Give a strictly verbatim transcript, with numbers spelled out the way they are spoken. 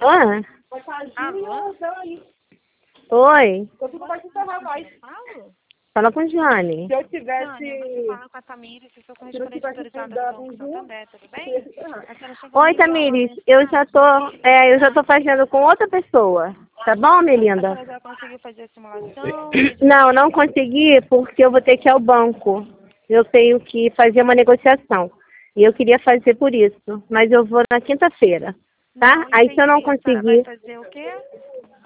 Ah, Alô? oi. Eu fico mais encerrar mais. Falo? Fala com o Johnny. Se eu Tânia, tivesse... você fala com a Tamires, eu sou Se eu correspondente tivesse autorizada do cuidado Banco um Santander, tudo bem? A senhora chegou Oi, a me enviar uma Tamires. Eu já tô, é, eu já tô fazendo com outra pessoa. Tá bom, A Melinda? senhora já conseguiu fazer a simulação? Não, não consegui porque eu vou ter que ir ao banco. Eu tenho que fazer uma negociação. E eu queria fazer por isso. Mas eu vou na quinta-feira, tá? Não Aí se eu não entendi. A senhora vai conseguir... fazer o quê?